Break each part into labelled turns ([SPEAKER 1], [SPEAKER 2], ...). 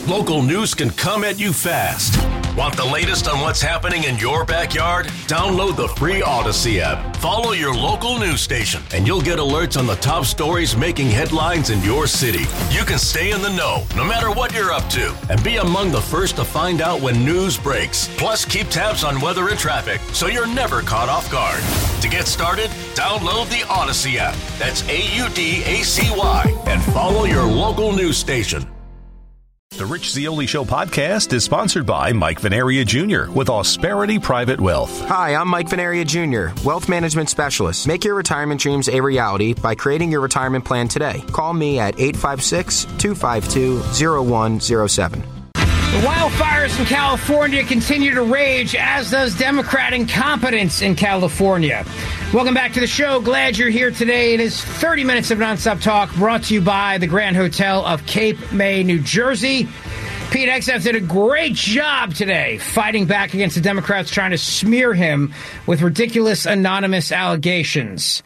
[SPEAKER 1] Local news can come at you fast. Want the latest on what's happening in your backyard? Download the free Odyssey app. Follow your local news station, and you'll get alerts on the top stories making headlines in your city. You can stay in the know, no matter what you're up to, and be among the first to find out when news breaks. Plus, keep tabs on weather and traffic, so you're never caught off guard. To get started, download the Odyssey app. That's AUDACY, and follow your local news station.
[SPEAKER 2] The Rich Zeoli Show podcast is sponsored by Mike Venaria Jr. with Ausperity Private Wealth.
[SPEAKER 3] Hi, I'm Mike Venaria Jr., Wealth Management Specialist. Make your retirement dreams a reality by creating your retirement plan today. Call me at 856-252-0107.
[SPEAKER 4] The wildfires in California continue to rage, as does Democrat incompetence in California. Welcome back to the show. Glad you're here today. It is 30 minutes of nonstop talk brought to you by the Grand Hotel of Cape May, New Jersey. Pete Hegseth did a great job today fighting back against the Democrats trying to smear him with ridiculous anonymous allegations.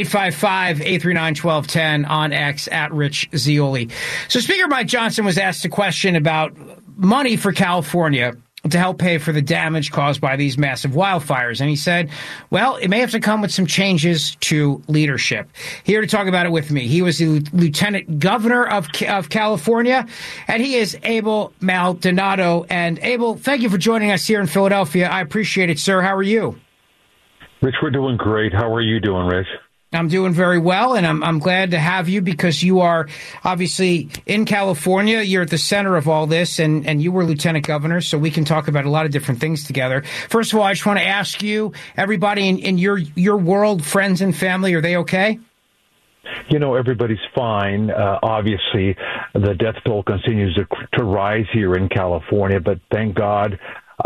[SPEAKER 4] 855-839-1210 on X at Rich Zeoli. So Speaker Mike Johnson was asked a question about money for California to help pay for the damage caused by these massive wildfires. And he said, well, it may have to come with some changes to leadership. Here to talk about it with me, he was the Lieutenant Governor of California, and he is Abel Maldonado. And Abel, thank you for joining us here in Philadelphia. I appreciate it, sir. How are you?
[SPEAKER 5] Rich, we're doing great. How are you doing, Rich?
[SPEAKER 4] I'm doing very well, and I'm glad to have you because you are obviously in California. You're at the center of all this, and you were lieutenant governor, so we can talk about a lot of different things together. First of all, I just want to ask you, everybody in your world, friends and family, are they okay?
[SPEAKER 5] You know, everybody's fine. Obviously, the death toll continues to rise here in California, but thank God,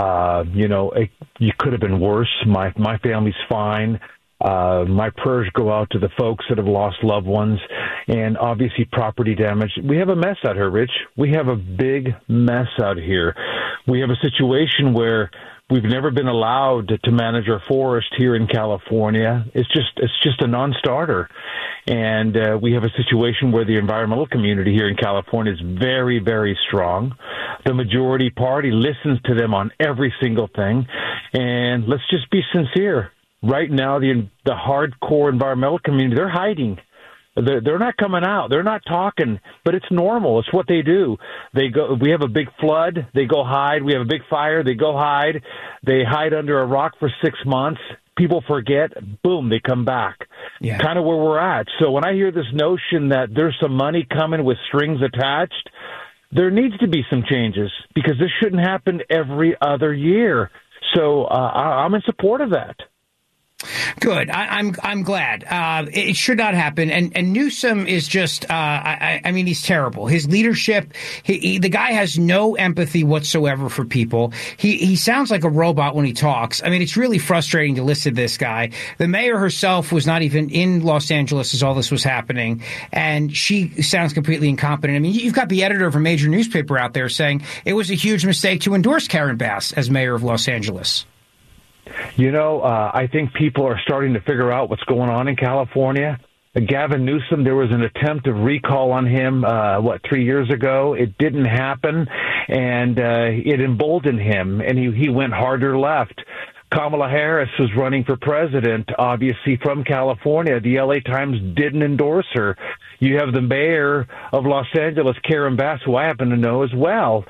[SPEAKER 5] you could have been worse. My family's fine. My prayers go out to the folks that have lost loved ones, and obviously property damage. We have a mess out here, Rich. We have a big mess out here. We have a situation where we've never been allowed to manage our forest here in California. It's just a non-starter. And we have a situation where the environmental community here in California is very, very strong. The majority party listens to them on every single thing. And let's just be sincere. Right now, the hardcore environmental community, they're hiding. They're not coming out. They're not talking, but it's normal. It's what they do. We have a big flood. They go hide. We have a big fire. They go hide. They hide under a rock for 6 months. People forget. Boom, they come back. Yeah. Kind of where we're at. So when I hear this notion that there's some money coming with strings attached, there needs to be some changes because this shouldn't happen every other year. So I'm in support of that.
[SPEAKER 4] Good. I'm glad. It should not happen. And Newsom is just, I mean, he's terrible. His leadership, the guy has no empathy whatsoever for people. He sounds like a robot when he talks. I mean, it's really frustrating to listen to this guy. The mayor herself was not even in Los Angeles as all this was happening, and she sounds completely incompetent. I mean, you've got the editor of a major newspaper out there saying it was a huge mistake to endorse Karen Bass as mayor of Los Angeles.
[SPEAKER 5] You know, I think people are starting to figure out what's going on in California. Gavin Newsom, there was an attempt of recall on him, 3 years ago? It didn't happen, and it emboldened him, and he went harder left. Kamala Harris was running for president, obviously from California. The LA Times didn't endorse her. You have the mayor of Los Angeles, Karen Bass, who I happen to know as well.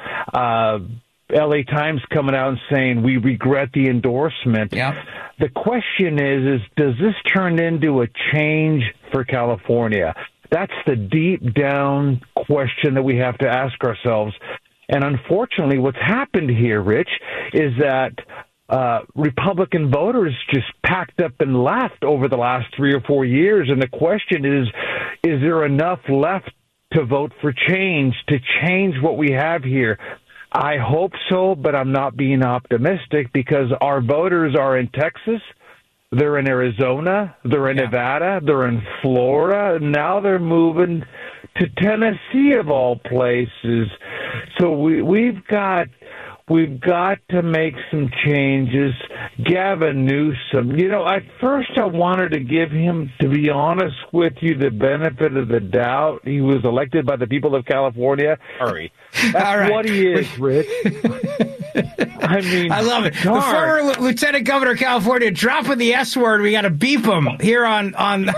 [SPEAKER 5] LA Times coming out and saying, we regret the endorsement. Yep. The question is does this turn into a change for California? That's the deep down question that we have to ask ourselves. And unfortunately, what's happened here, Rich, is that Republican voters just packed up and left over the last 3 or 4 years. And the question is there enough left to vote for change, to change what we have here? I hope so, but I'm not being optimistic because our voters are in Texas, they're in Arizona, they're in Nevada, they're in Florida, and now they're moving to Tennessee of all places. So we've got We've got to make some changes. Gavin Newsom, at first I wanted to give him, to be honest with you, the benefit of the doubt. He was elected by the people of California. Sorry. That's what he is, Rich. I mean,
[SPEAKER 4] I love it. The former Lieutenant Governor of California dropping the S word. We got to beep him here on.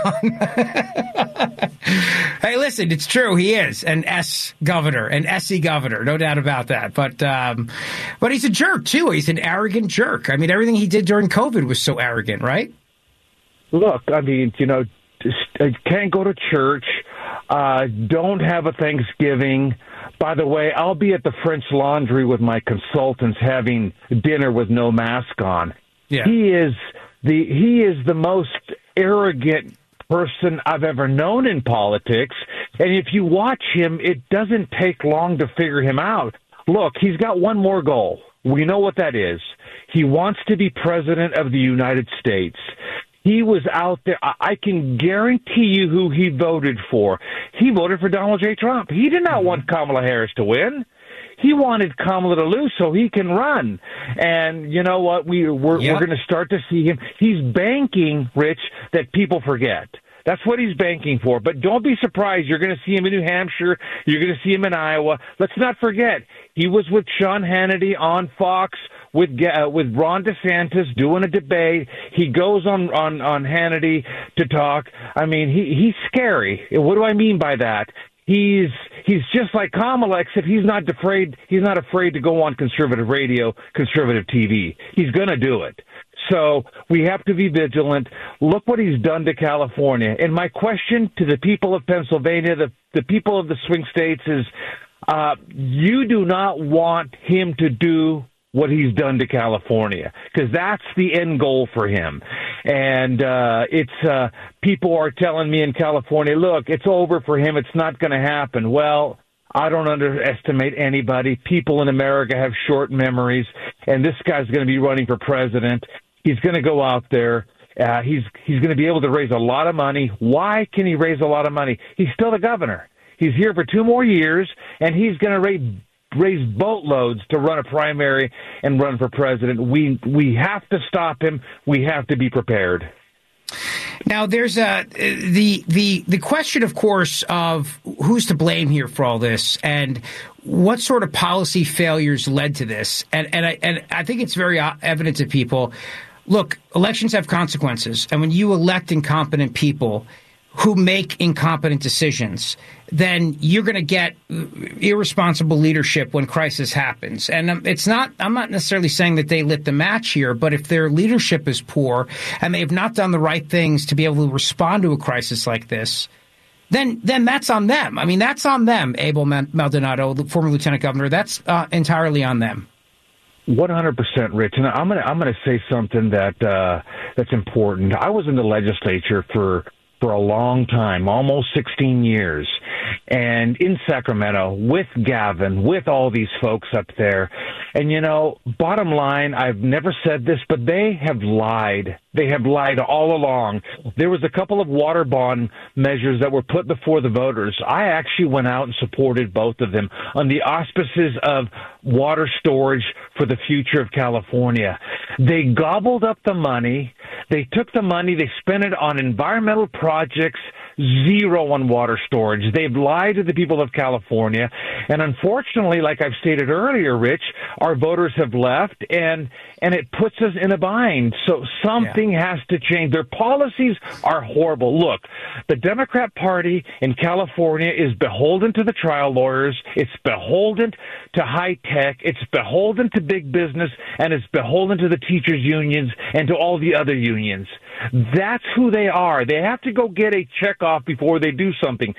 [SPEAKER 4] Hey, listen, it's true. He is an S governor, an SE governor, no doubt about that. But he's a jerk too. He's an arrogant jerk. I mean, everything he did during COVID was so arrogant, right?
[SPEAKER 5] Look, I mean, can't go to church. Don't have a Thanksgiving. By the way, I'll be at the French Laundry with my consultants having dinner with no mask on.
[SPEAKER 4] Yeah.
[SPEAKER 5] He is the most arrogant person I've ever known in politics. And if you watch him, it doesn't take long to figure him out. Look, he's got one more goal. We know what that is. He wants to be president of the United States. He was out there. I can guarantee you who he voted for. He voted for Donald J. Trump. He did not want Kamala Harris to win. He wanted Kamala to lose so he can run. And you know what? We're going to start to see him. He's banking, Rich, that people forget. That's what he's banking for. But don't be surprised. You're going to see him in New Hampshire. You're going to see him in Iowa. Let's not forget, he was with Sean Hannity on Fox, with Ron DeSantis doing a debate. He goes on Hannity to talk. I mean, he's scary. What do I mean by that? He's just like Kamala, except he's not afraid to go on conservative radio, conservative TV. He's going to do it. So we have to be vigilant. Look what he's done to California. And my question to the people of Pennsylvania, the people of the swing states is, you do not want him to do what he's done to California, because that's the end goal for him. And people are telling me in California, look, it's over for him. It's not going to happen. Well, I don't underestimate anybody. People in America have short memories, and this guy's going to be running for president. He's going to go out there. He's going to be able to raise a lot of money. Why can he raise a lot of money? He's still the governor. He's here for 2 more years, and he's going to raise boatloads to run a primary and run for president. We have to stop him. We have to be prepared.
[SPEAKER 4] Now, there's the question, of course, of who's to blame here for all this, and what sort of policy failures led to this. And I think it's very evident to people. Look, elections have consequences, and when you elect incompetent people who make incompetent decisions, then you're going to get irresponsible leadership when crisis happens. And I'm not necessarily saying that they lit the match here, but if their leadership is poor and they have not done the right things to be able to respond to a crisis like this, then that's on them. I mean, that's on them, Abel Maldonado, the former lieutenant governor. That's entirely on them.
[SPEAKER 5] 100%, Rich. And I'm going to say something that's important. I was in the legislature for a long time, almost 16 years, and in Sacramento with Gavin, with all these folks up there. And, bottom line, I've never said this, but they have lied. They have lied all along. There was a couple of water bond measures that were put before the voters. I actually went out and supported both of them on the auspices of water storage for the future of California. They gobbled up the money. They took the money. They spent it on environmental projects, zero on water storage. They've lied to the people of California. And unfortunately, like I've stated earlier, Rich, our voters have left, and it puts us in a bind. So something has to change. Their policies are horrible. Look, the Democrat Party in California is beholden to the trial lawyers. It's beholden to high tech. It's beholden to big business, and it's beholden to the teachers' unions and to all the other unions. That's who they are. They have to go get a check off before they do something.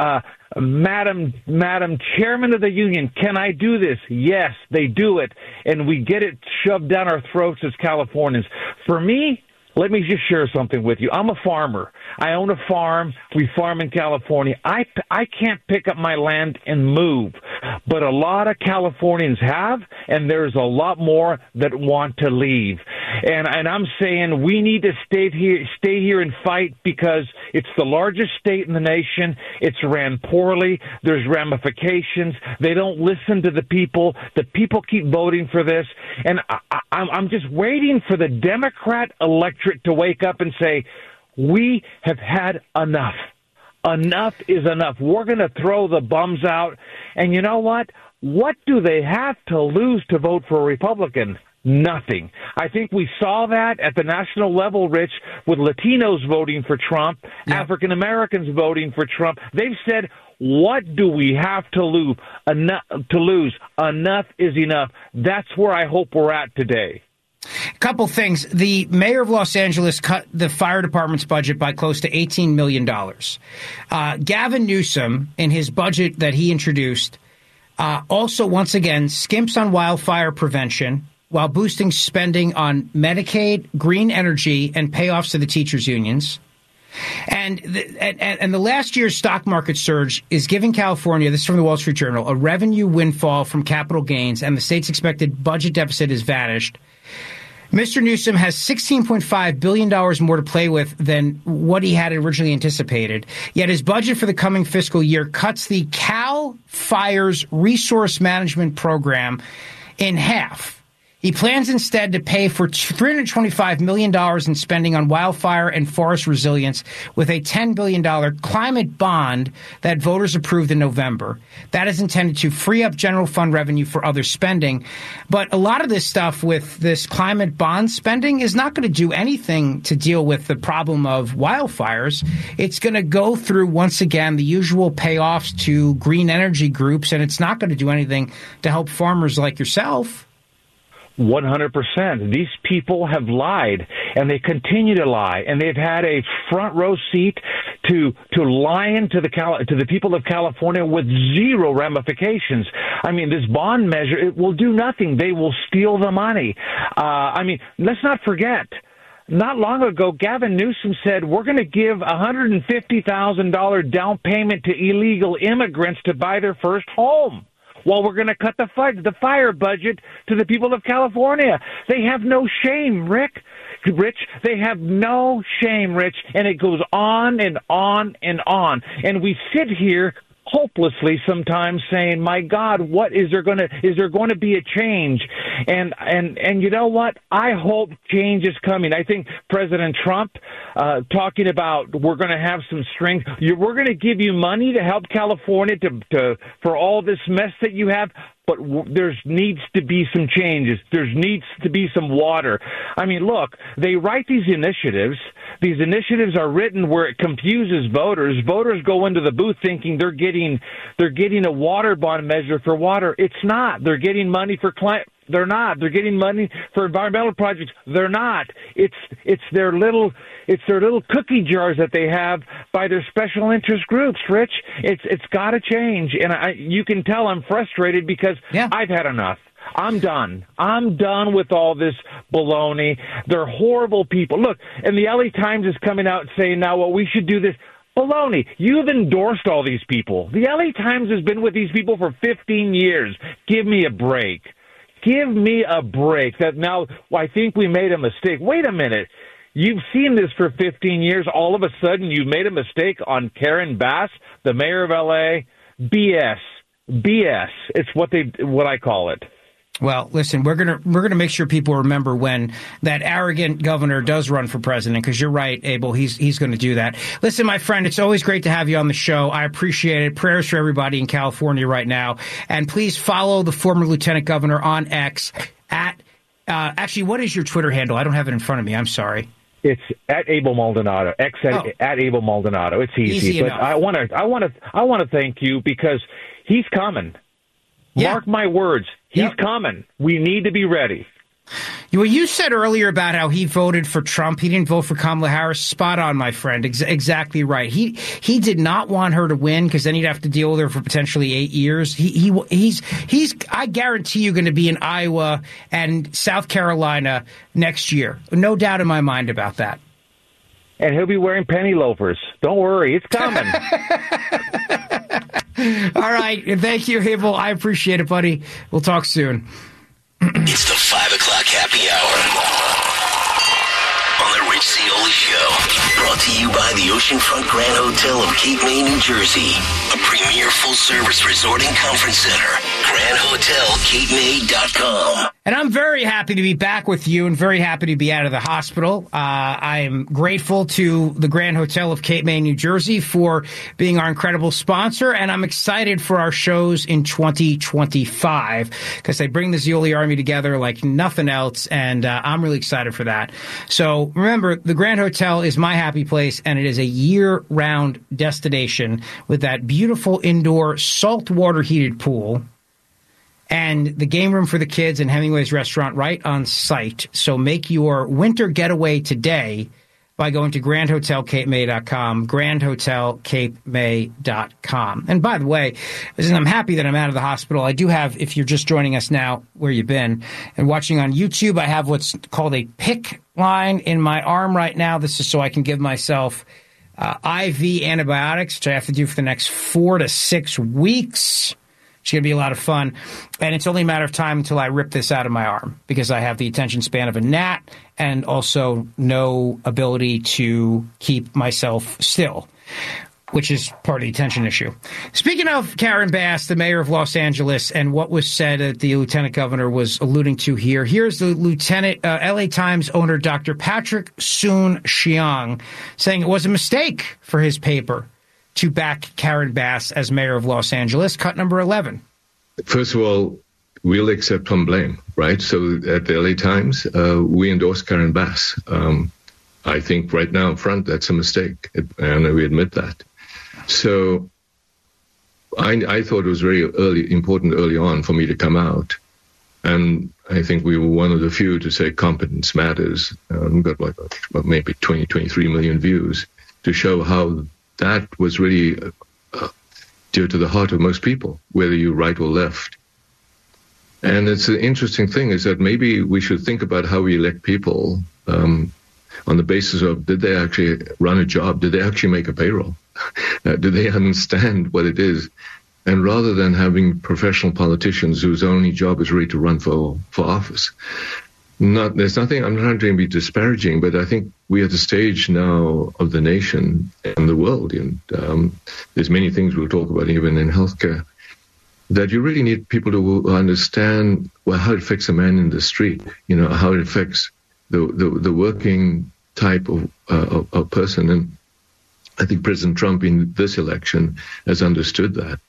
[SPEAKER 5] Madam Chairman of the Union, can I do this? Yes, they do it, and we get it shoved down our throats as Californians. For me, let me just share something with you. I'm a farmer. I own a farm. We farm in California. I can't pick up my land and move, but a lot of Californians have, and there's a lot more that want to leave. And I'm saying we need to stay here and fight, because It's the largest state in the nation. It's ran poorly. There's ramifications. They don't listen to the people. The people keep voting for this. And I'm just waiting for the Democrat electorate to wake up and say, we have had enough. Enough is enough. We're going to throw the bums out. And you know what? What do they have to lose to vote for a Republican? Nothing. I think we saw that at the national level, Rich, with Latinos voting for Trump, African Americans voting for Trump. They've said, what do we have to lose? Enough is enough. That's where I hope we're at today.
[SPEAKER 4] A couple things. The mayor of Los Angeles cut the fire department's budget by close to $18 million. Gavin Newsom, in his budget that he introduced, also once again skimps on wildfire prevention, while boosting spending on Medicaid, green energy, and payoffs to the teachers' unions. And the last year's stock market surge is giving California, this is from the Wall Street Journal, a revenue windfall from capital gains, and the state's expected budget deficit has vanished. Mr. Newsom has $16.5 billion more to play with than what he had originally anticipated, yet his budget for the coming fiscal year cuts the Cal Fire's resource management program in half. He plans instead to pay for $325 million in spending on wildfire and forest resilience with a $10 billion climate bond that voters approved in November. That is intended to free up general fund revenue for other spending. But a lot of this stuff with this climate bond spending is not going to do anything to deal with the problem of wildfires. It's going to go through, once again, the usual payoffs to green energy groups, and it's not going to do anything to help farmers like yourself.
[SPEAKER 5] 100%. These people have lied, and they continue to lie, and they've had a front row seat to lying to the people of California with zero ramifications. I mean, this bond measure, it will do nothing. They will steal the money. Let's not forget. Not long ago, Gavin Newsom said, we're going to give $150,000 down payment to illegal immigrants to buy their first home. Well, we're going to cut the fire budget to the people of California. They have no shame, Rich. They have no shame, Rich. And it goes on and on and on. And we sit here hopelessly sometimes saying, my God, is there going to be a change? And you know what? I hope change is coming. I think President Trump talking about we're going to have some strength. We're going to give you money to help California for all this mess that you have. But there needs to be some changes. There needs to be some water. I mean, look, they write these initiatives. These initiatives are written where it confuses voters. Voters go into the booth thinking they're getting a water bond measure for water. It's not. They're getting money for climate. They're not. They're getting money for environmental projects. They're not. It's their little cookie jars that they have by their special interest groups, Rich. It's got to change. And you can tell I'm frustrated because I've had enough. I'm done. I'm done with all this baloney. They're horrible people. Look, and the LA Times is coming out saying now, well, we should do this. Baloney. You've endorsed all these people. The LA Times has been with these people for 15 years. Give me a break. Give me a break. That now I think we made a mistake. Wait a minute. You've seen this for 15 years. All of a sudden, you made a mistake on Karen Bass, the mayor of L.A. BS. It's what I call it.
[SPEAKER 4] Well, listen, we're gonna make sure people remember when that arrogant governor does run for president, because you're right, Abel. He's going to do that. Listen, my friend, it's always great to have you on the show. I appreciate it. Prayers for everybody in California right now, and please follow the former lieutenant governor on X at. Actually, what is your Twitter handle? I don't have it in front of me. I'm sorry.
[SPEAKER 5] It's at Abel Maldonado. X at Abel Maldonado. It's easy but enough. I want to thank you because he's coming. Yeah. Mark my words. He's coming. We need to be ready.
[SPEAKER 4] Well, you said earlier about how he voted for Trump. He didn't vote for Kamala Harris. Spot on, my friend. Exactly right. He did not want her to win because then he'd have to deal with her for potentially 8 years. He's I guarantee you going to be in Iowa and South Carolina next year. No doubt in my mind about that.
[SPEAKER 5] And he'll be wearing penny loafers. Don't worry. It's coming.
[SPEAKER 4] All right. Thank you, Abel. I appreciate it, buddy. We'll talk soon.
[SPEAKER 1] It's the 5 o'clock happy hour on the
[SPEAKER 6] Rich Zeoli Show. Brought to you by the Oceanfront Grand Hotel of Cape May, New Jersey. A premier full-service resort and conference center. GrandHotelCapeMay.com.
[SPEAKER 4] And I'm very happy to be back with you and very happy to be out of the hospital. I am grateful to the Grand Hotel of Cape May, New Jersey for being our incredible sponsor. And I'm excited for our shows in 2025 because they bring the Zeoli Army together like nothing else. And I'm really excited for that. So remember, the Grand Hotel is my happy place, and it is a year-round destination with that beautiful indoor saltwater heated pool and the game room for the kids and Hemingway's restaurant right on site. So make your winter getaway today by going to GrandHotelCapeMay.com, GrandHotelCapeMay.com. And by the way, I'm happy that I'm out of the hospital. I do have, if you're just joining us now, where you've been, and watching on YouTube, I have what's called a PICC line in my arm right now. This is so I can give myself IV antibiotics, which I have to do for the next 4 to 6 weeks. It's going to be a lot of fun. And it's only a matter of time until I rip this out of my arm because I have the attention span of a gnat and also no ability to keep myself still, which is part of the attention issue. Speaking of Karen Bass, the mayor of Los Angeles, and what was said that the lieutenant governor was alluding to here, here's the LA Times owner, Dr. Patrick Soon-Shiong, saying it was a mistake for his paper to back Karen Bass as mayor of Los Angeles. Cut number 11.
[SPEAKER 7] First of all, we'll accept some blame, right? So at the LA Times, we endorse Karen Bass. I think right now up front, that's a mistake, and we admit that. So I thought it was very important early on for me to come out. And I think we were one of the few to say competence matters. We got maybe 20, 23 million views to show how that was really dear to the heart of most people, whether you're right or left. And it's an interesting thing is that maybe we should think about how we elect people on the basis of, did they actually run a job? Did they actually make a payroll? Do they understand what it is? And rather than having professional politicians whose only job is really to run for office. There's nothing, I'm not trying to be disparaging, but I think we're at the stage now of the nation and the world, and there's many things we'll talk about even in healthcare, that you really need people to understand how it affects a man in the street, how it affects the working type of person. And I think President Trump in this election has understood that.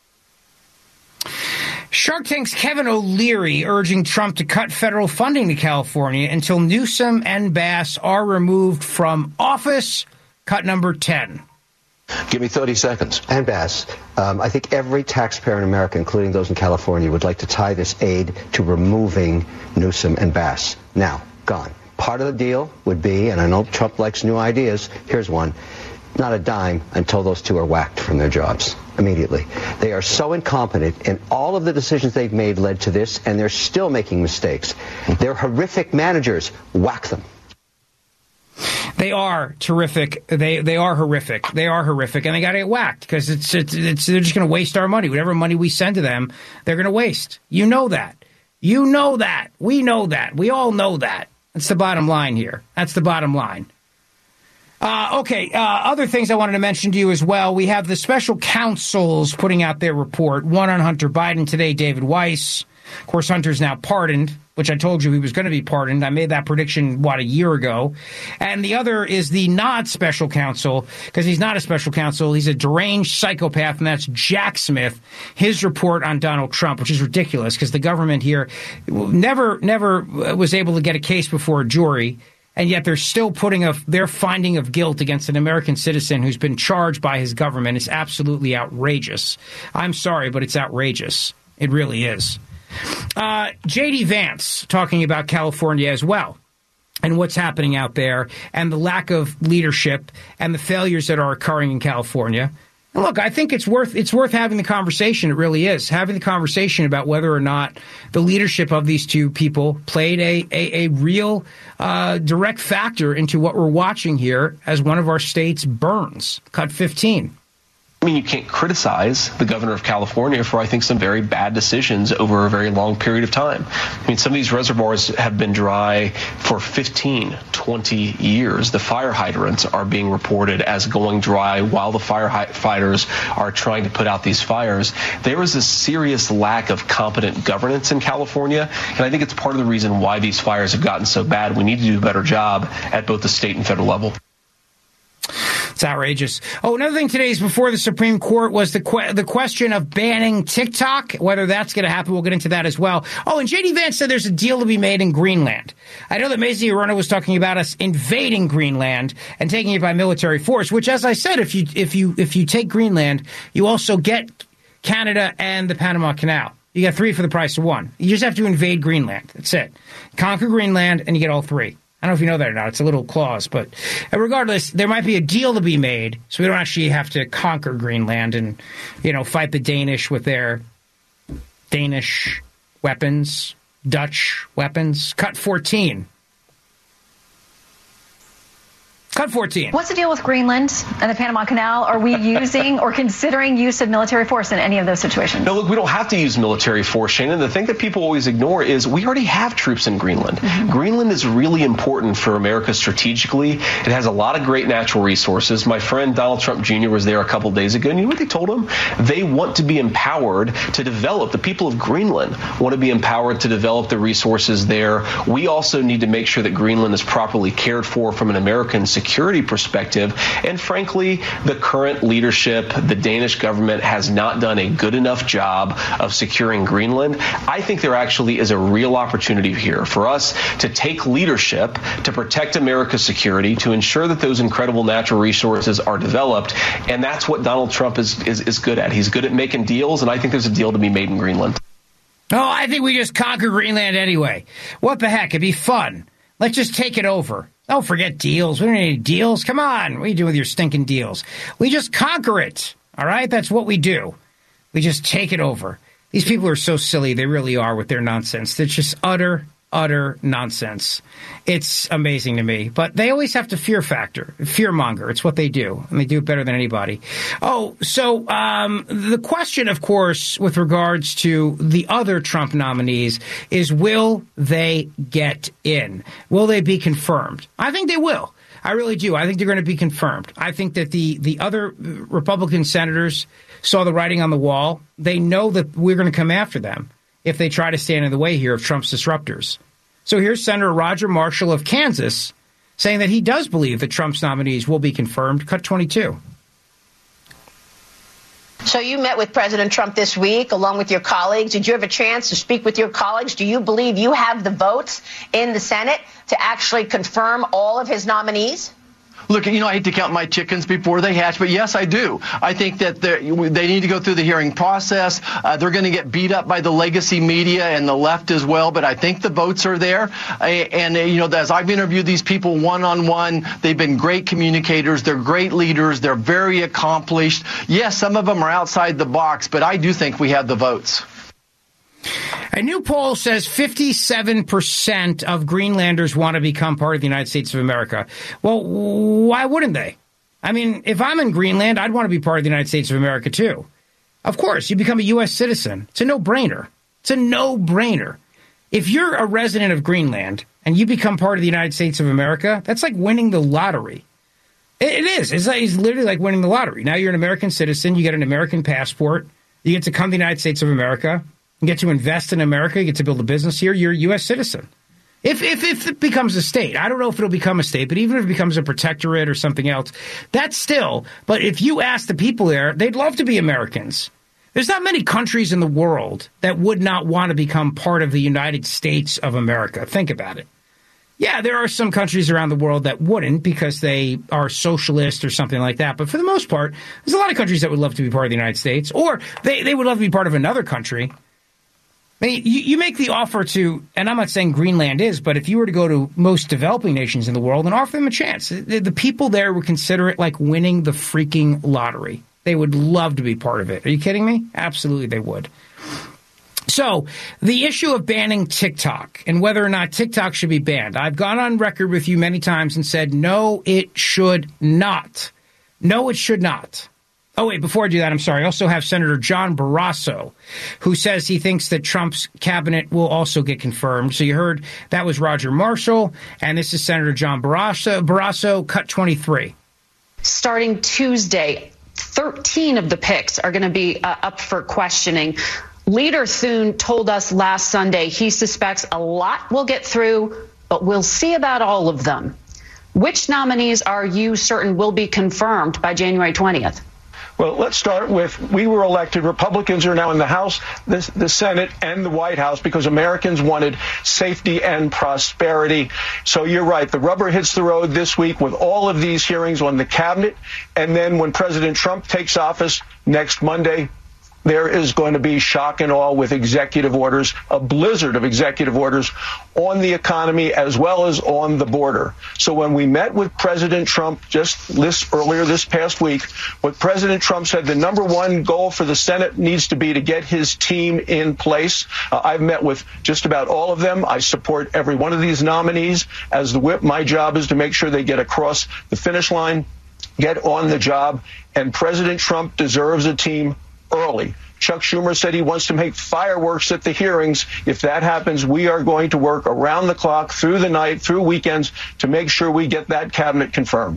[SPEAKER 4] Shark Tank's Kevin O'Leary urging Trump to cut federal funding to California until Newsom and Bass are removed from office. Cut number 10.
[SPEAKER 8] Give me 30 seconds.
[SPEAKER 9] And Bass, I think every taxpayer in America, including those in California, would like to tie this aid to removing Newsom and Bass. Now, gone. Part of the deal would be, and I know Trump likes new ideas, here's one, not a dime until those two are whacked from their jobs immediately. They are so incompetent, and all of the decisions they've made led to this, and they're still making mistakes. They're horrific managers. Whack them.
[SPEAKER 4] They are terrific. They are horrific. They are horrific, and they got to get whacked because they're just going to waste our money. Whatever money we send to them, they're going to waste. You know that. You know that. We know that. We all know that. That's the bottom line here. That's the bottom line. Other things I wanted to mention to you as well. We have the special counsels putting out their report. One on Hunter Biden today, David Weiss. Of course, Hunter's now pardoned, which I told you he was going to be pardoned. I made that prediction, a year ago. And the other is the not special counsel, because he's not a special counsel. He's a deranged psychopath, and that's Jack Smith. His report on Donald Trump, which is ridiculous, because the government here never was able to get a case before a jury. And yet they're still putting their finding of guilt against an American citizen who's been charged by his government. It's absolutely outrageous. I'm sorry, but it's outrageous. It really is. J.D. Vance talking about California as well and what's happening out there and the lack of leadership and the failures that are occurring in California. And look, I think it's worth having the conversation. It really is. Having the conversation about whether or not the leadership of these two people played a real direct factor into what we're watching here as one of our states burns. Cut 15.
[SPEAKER 10] I mean, you can't criticize the governor of California for, I think, some very bad decisions over a very long period of time. I mean, some of these reservoirs have been dry for 15, 20 years. The fire hydrants are being reported as going dry while the firefighters are trying to put out these fires. There is a serious lack of competent governance in California, and I think it's part of the reason why these fires have gotten so bad. We need to do a better job at both the state and federal level.
[SPEAKER 4] It's outrageous. Oh, another thing today is before the Supreme Court was the question of banning TikTok, whether that's going to happen. We'll get into that as well. Oh, and J.D. Vance said there's a deal to be made in Greenland. I know that Mazie Hirono was talking about us invading Greenland and taking it by military force, which, as I said, if you take Greenland, you also get Canada and the Panama Canal. You get 3 for the price of 1. You just have to invade Greenland. That's it. Conquer Greenland, and you get all 3. I don't know if you know that or not. It's a little clause. But regardless, there might be a deal to be made so we don't actually have to conquer Greenland and, fight the Danish with their Danish weapons, Dutch weapons. Cut 14. Cut 14.
[SPEAKER 11] What's the deal with Greenland and the Panama Canal? Are we using or considering use of military force in any of those situations?
[SPEAKER 10] No, look, we don't have to use military force, Shannon. The thing that people always ignore is we already have troops in Greenland. Mm-hmm. Greenland is really important for America strategically. It has a lot of great natural resources. My friend Donald Trump Jr. was there a couple of days ago, and you know what they told him? They want to be empowered to develop. The people of Greenland want to be empowered to develop the resources there. We also need to make sure that Greenland is properly cared for from an American security perspective. And frankly, the current leadership, the Danish government, has not done a good enough job of securing Greenland. I think there actually is a real opportunity here for us to take leadership to protect America's security, to ensure that those incredible natural resources are developed. And that's what Donald Trump is good at. He's good at making deals, and I think there's a deal to be made in Greenland.
[SPEAKER 4] Oh, I think we just conquer Greenland anyway. What the heck? It'd be fun. Let's just take it over. Oh, forget deals. We don't need any deals. Come on. What are you doing with your stinking deals? We just conquer it. All right? That's what we do. We just take it over. These people are so silly. They really are with their nonsense. They're just utter nonsense. It's amazing to me. But they always have to fear monger. It's what they do. And they do it better than anybody. Oh, so the question, of course, with regards to the other Trump nominees is, will they get in? Will they be confirmed? I think they will. I really do. I think they're going to be confirmed. I think that the other Republican senators saw the writing on the wall. They know that we're going to come after them if they try to stand in the way here of Trump's disruptors. So here's Senator Roger Marshall of Kansas saying that he does believe that Trump's nominees will be confirmed. Cut 22.
[SPEAKER 12] So you met with President Trump this week along with your colleagues. Did you have a chance to speak with your colleagues? Do you believe you have the votes in the Senate to actually confirm all of his nominees?
[SPEAKER 13] Look, I hate to count my chickens before they hatch, but yes, I do. I think that they need to go through the hearing process. They're going to get beat up by the legacy media and the left as well, but I think the votes are there. And as I've interviewed these people one-on-one, they've been great communicators. They're great leaders. They're very accomplished. Yes, some of them are outside the box, but I do think we have the votes.
[SPEAKER 4] A new poll says 57% of Greenlanders want to become part of the United States of America. Well, why wouldn't they? I mean, if I'm in Greenland, I'd want to be part of the United States of America, too. Of course, you become a U.S. citizen. It's a no-brainer. It's a no-brainer. If you're a resident of Greenland and you become part of the United States of America, that's like winning the lottery. It is. It's literally like winning the lottery. Now you're an American citizen. You get an American passport. You get to come to the United States of America. You get to invest in America. You get to build a business here. You're a U.S. citizen. If it becomes a state, I don't know if it'll become a state, but even if it becomes a protectorate or something else, that's still. But if you ask the people there, they'd love to be Americans. There's not many countries in the world that would not want to become part of the United States of America. Think about it. Yeah, there are some countries around the world that wouldn't because they are socialist or something like that. But for the most part, there's a lot of countries that would love to be part of the United States, or they would love to be part of another country. I mean, you make the offer to, and I'm not saying Greenland is, but if you were to go to most developing nations in the world and offer them a chance, the people there would consider it like winning the freaking lottery. They would love to be part of it. Are you kidding me? Absolutely, they would. So the issue of banning TikTok and whether or not TikTok should be banned, I've gone on record with you many times and said, no, it should not. No, it should not. Oh, wait, before I do that, I'm sorry. I also have Senator John Barrasso, who says he thinks that Trump's cabinet will also get confirmed. So you heard that was Roger Marshall, and this is Senator John Barrasso, cut 23.
[SPEAKER 14] Starting Tuesday, 13 of the picks are going to be up for questioning. Leader Thune told us last Sunday he suspects a lot will get through, but we'll see about all of them. Which nominees are you certain will be confirmed by January 20th?
[SPEAKER 15] Well, let's start with, we were elected. Republicans are now in the House, the Senate, and the White House because Americans wanted safety and prosperity. So you're right. The rubber hits the road this week with all of these hearings on the cabinet. And then when President Trump takes office next Monday, there is going to be shock and awe with executive orders, a blizzard of executive orders on the economy as well as on the border. So when we met with President Trump earlier this past week, what President Trump said, the number one goal for the Senate needs to be to get his team in place. I've met with just about all of them. I support every one of these nominees. As the whip, my job is to make sure they get across the finish line, get on the job, and President Trump deserves a team early. Chuck Schumer said he wants to make fireworks at the hearings. If that happens, we are going to work around the clock, through the night, through weekends, to make sure we get that cabinet confirmed.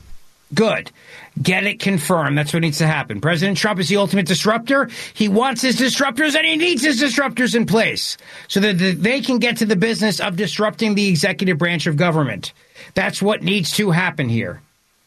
[SPEAKER 4] Good. Get it confirmed. That's what needs to happen. President Trump is the ultimate disruptor. He wants his disruptors, and he needs his disruptors in place so that they can get to the business of disrupting the executive branch of government. That's what needs to happen here.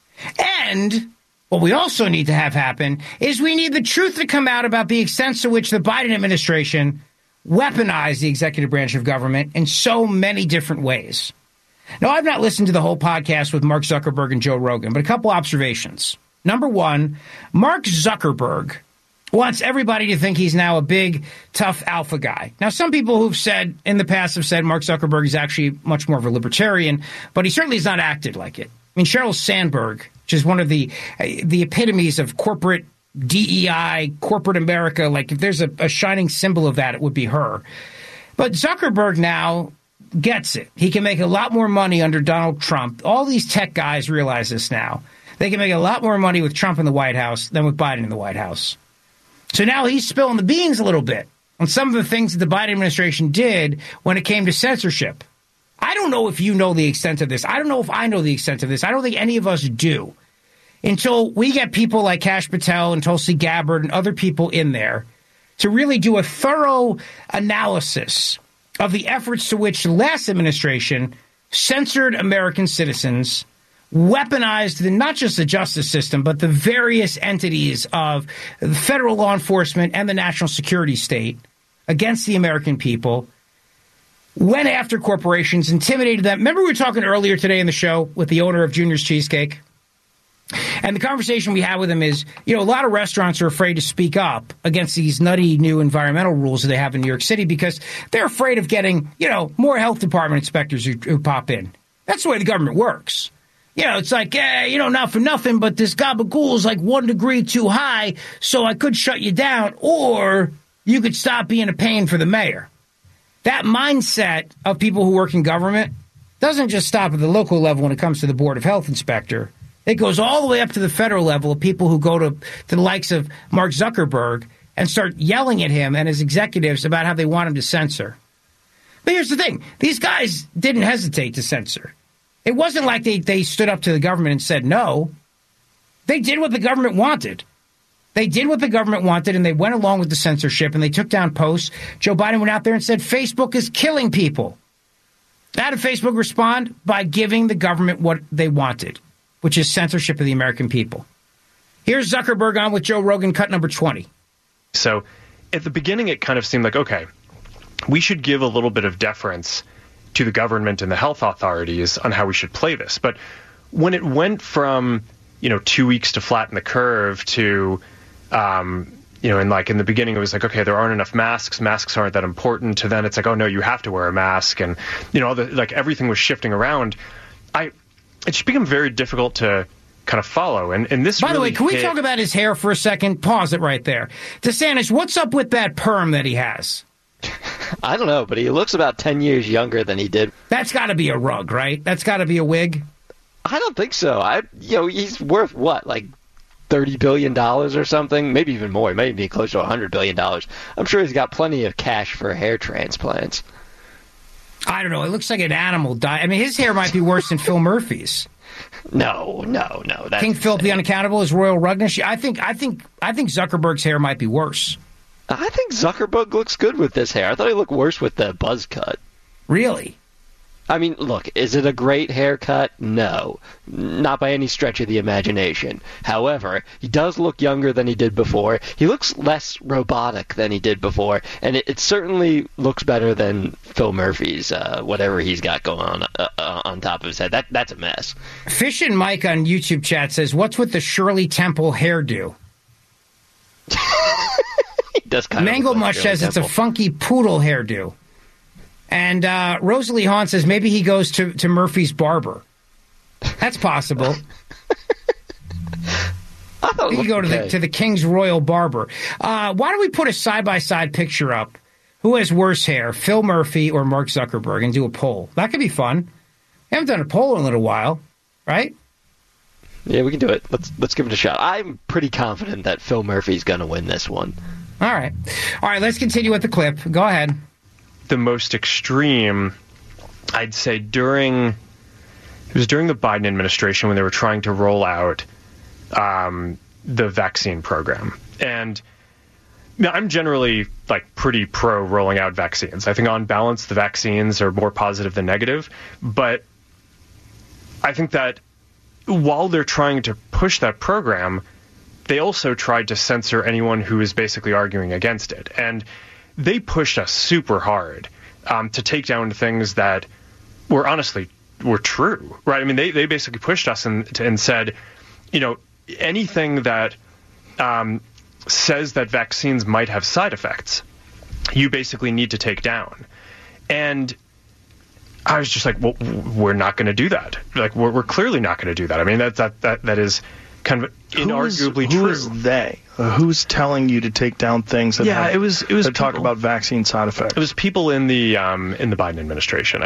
[SPEAKER 4] And what we also need to have happen is we need the truth to come out about the extent to which the Biden administration weaponized the executive branch of government in so many different ways. Now, I've not listened to the whole podcast with Mark Zuckerberg and Joe Rogan, but a couple observations. Number one, Mark Zuckerberg wants everybody to think he's now a big, tough alpha guy. Now, some people who've said in the past have said Mark Zuckerberg is actually much more of a libertarian, but he certainly has not acted like it. I mean, Sheryl Sandberg, which is one of the epitomes of corporate DEI, corporate America, like if there's a shining symbol of that, it would be her. But Zuckerberg now gets it. He can make a lot more money under Donald Trump. All these tech guys realize this now. They can make a lot more money with Trump in the White House than with Biden in the White House. So now he's spilling the beans a little bit on some of the things that the Biden administration did when it came to censorship. I don't know if you know the extent of this. I don't know if I know the extent of this. I don't think any of us do until we get people like Kash Patel and Tulsi Gabbard and other people in there to really do a thorough analysis of the efforts to which the last administration censored American citizens, weaponized not just the justice system, but the various entities of the federal law enforcement and the national security state against the American people, went after corporations, intimidated them. Remember we were talking earlier today in the show with the owner of Junior's Cheesecake? And the conversation we had with him is, a lot of restaurants are afraid to speak up against these nutty new environmental rules that they have in New York City because they're afraid of getting, more health department inspectors who pop in. That's the way the government works. It's like, not for nothing, but this gabagool is like 1 degree too high, so I could shut you down, or you could stop being a pain for the mayor. That mindset of people who work in government doesn't just stop at the local level when it comes to the Board of Health Inspector. It goes all the way up to the federal level of people who go to the likes of Mark Zuckerberg and start yelling at him and his executives about how they want him to censor. But here's the thing. These guys didn't hesitate to censor. It wasn't like they stood up to the government and said no. They did what the government wanted. They did what the government wanted, and they went along with the censorship, and they took down posts. Joe Biden went out there and said Facebook is killing people. How did Facebook respond? By giving the government what they wanted, which is censorship of the American people. Here's Zuckerberg on with Joe Rogan, cut number 20.
[SPEAKER 16] So at the beginning, it kind of seemed like, okay, we should give a little bit of deference to the government and the health authorities on how we should play this. But when it went from, 2 weeks to flatten the curve to, and like in the beginning, it was like, okay, there aren't enough masks. Masks aren't that important. To then it's like, oh, no, you have to wear a mask. And, everything was shifting around. It just became very difficult to kind of follow. And this,
[SPEAKER 4] by the way, can we talk about his hair for a second? Pause it right there. DeSantis, what's up with that perm that he has?
[SPEAKER 17] I don't know, but he looks about 10 years younger than he did.
[SPEAKER 4] That's got to be a rug, right? That's got to be a wig?
[SPEAKER 17] I don't think so. He's worth what, like $30 billion or something, maybe even more, maybe close to $100 billion. I'm sure he's got plenty of cash for hair transplants.
[SPEAKER 4] I don't know. It looks like an animal died. I mean, his hair might be worse than Phil Murphy's.
[SPEAKER 17] No.
[SPEAKER 4] King Philip the Unaccountable is Royal Rugnish. I think Zuckerberg's hair might be worse.
[SPEAKER 17] I think Zuckerberg looks good with this hair. I thought he looked worse with the buzz cut.
[SPEAKER 4] Really?
[SPEAKER 17] I mean, look, is it a great haircut? No. Not by any stretch of the imagination. However, he does look younger than he did before. He looks less robotic than he did before, and it certainly looks better than Phil Murphy's, whatever he's got going on top of his head. That's a mess.
[SPEAKER 4] Fish and Mike on YouTube chat says, what's with the Shirley Temple hairdo?
[SPEAKER 17] He does kind of
[SPEAKER 4] Mangle
[SPEAKER 17] look like
[SPEAKER 4] Mush
[SPEAKER 17] Shirley
[SPEAKER 4] says it's a
[SPEAKER 17] Temple.
[SPEAKER 4] funky poodle hairdo. And Rosalie Hahn says maybe he goes to Murphy's barber. That's possible. He could go to the King's Royal Barber. Why don't we put a side-by-side picture up? Who has worse hair, Phil Murphy or Mark Zuckerberg, and do a poll? That could be fun. We haven't done a poll in a little while, right?
[SPEAKER 17] Yeah, we can do it. Let's give it a shot. I'm pretty confident that Phil Murphy's going to win this one.
[SPEAKER 4] All right, let's continue with the clip. Go ahead.
[SPEAKER 16] The most extreme, I'd say, during the Biden administration when they were trying to roll out the vaccine program. And I'm generally pretty pro rolling out vaccines. I think on balance the vaccines are more positive than negative, but I think that while they're trying to push that program, they also tried to censor anyone who is basically arguing against it. And they pushed us super hard to take down things that were true, right? I mean, they basically pushed us and said, anything that says that vaccines might have side effects, you basically need to take down. And I was just like, well, we're not going to do that. We're clearly not going to do that. I mean, that is kind of inarguably true.
[SPEAKER 18] Who is they? Who's telling you to take down things that
[SPEAKER 16] it was
[SPEAKER 18] that talk about vaccine side effects?
[SPEAKER 16] It was people in the Biden administration.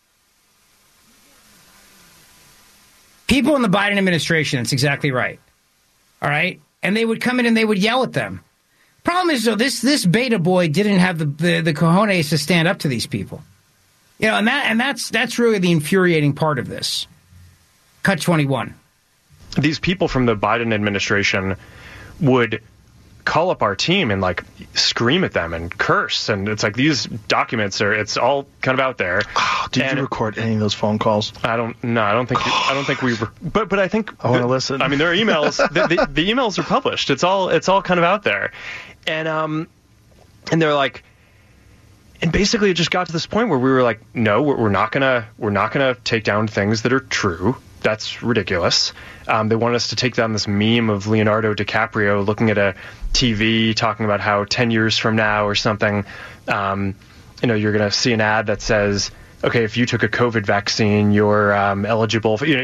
[SPEAKER 4] People in the Biden administration, that's exactly right. All right? And they would come in and they would yell at them. Problem is, though, this beta boy didn't have the cojones to stand up to these people. And that's really the infuriating part of this. Cut 21.
[SPEAKER 16] These people from the Biden administration would call up our team and scream at them and curse, and it's like these documents it's all kind of out there.
[SPEAKER 18] Did you record any of those phone calls?
[SPEAKER 16] I don't think we were, but I think
[SPEAKER 18] I want to listen.
[SPEAKER 16] I mean, there are emails. the emails are published. It's all kind of out there, and they're like, and basically it just got to this point where we were like, no, we're not gonna take down things that are true. That's ridiculous. They want us to take down this meme of Leonardo DiCaprio looking at a TV talking about how 10 years from now or something, you're going to see an ad that says, okay, if you took a COVID vaccine, you're eligible for,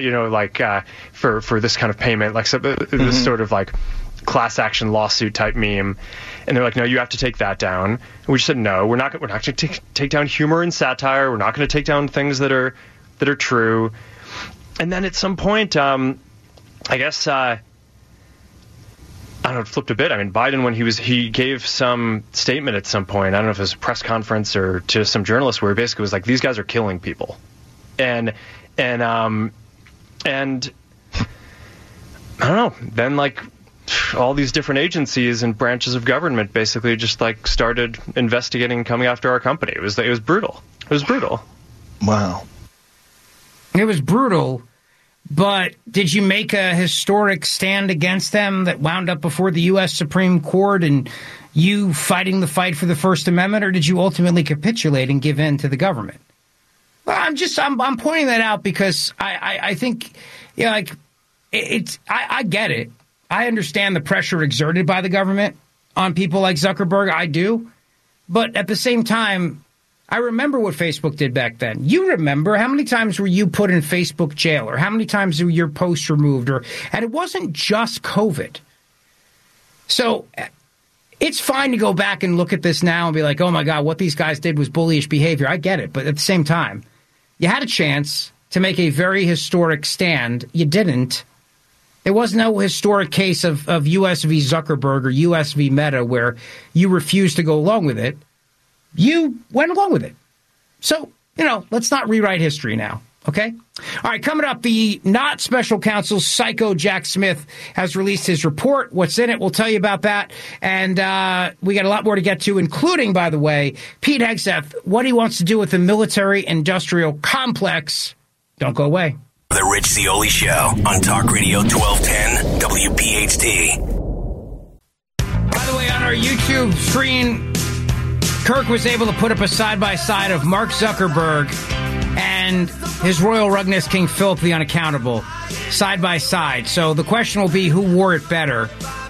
[SPEAKER 16] for this kind of payment, this sort of class action lawsuit type meme. And they're like, no, you have to take that down. And we just said, no, we're not going to take down humor and satire. We're not going to take down things that are true. And then at some point, I guess, I don't know, it flipped a bit. I mean, Biden, when he gave some statement at some point, I don't know if it was a press conference or to some journalists, where he basically was like, these guys are killing people. And I don't know, then all these different agencies and branches of government basically just started investigating, coming after our company. It was brutal. It was brutal.
[SPEAKER 18] Wow.
[SPEAKER 4] It was brutal. But did you make a historic stand against them that wound up before the U.S. Supreme Court and you fighting the fight for the First Amendment, or did you ultimately capitulate and give in to the government? Well, I'm pointing that out because I think, I get it. I understand the pressure exerted by the government on people like Zuckerberg. I do. But at the same time, I remember what Facebook did back then. You remember how many times were you put in Facebook jail, or how many times were your posts removed, and it wasn't just COVID. So it's fine to go back and look at this now and be like, oh my God, what these guys did was bullyish behavior. I get it. But at the same time, you had a chance to make a very historic stand. You didn't. There was no historic case of US v. Zuckerberg or US v. Meta where you refused to go along with it. You went along with it. So, let's not rewrite history now, okay? All right, coming up, the not special counsel psycho Jack Smith has released his report. What's in it? We'll tell you about that. And we got a lot more to get to, including, by the way, Pete Hegseth, what he wants to do with the military-industrial complex. Don't go away.
[SPEAKER 6] The Rich Zeoli Show on Talk Radio 1210 WPHT.
[SPEAKER 4] By the way, on our YouTube screen, Kirk was able to put up a side-by-side of Mark Zuckerberg and His Royal Rugness King Philip the Unaccountable, side-by-side. So the question will be, who wore it better?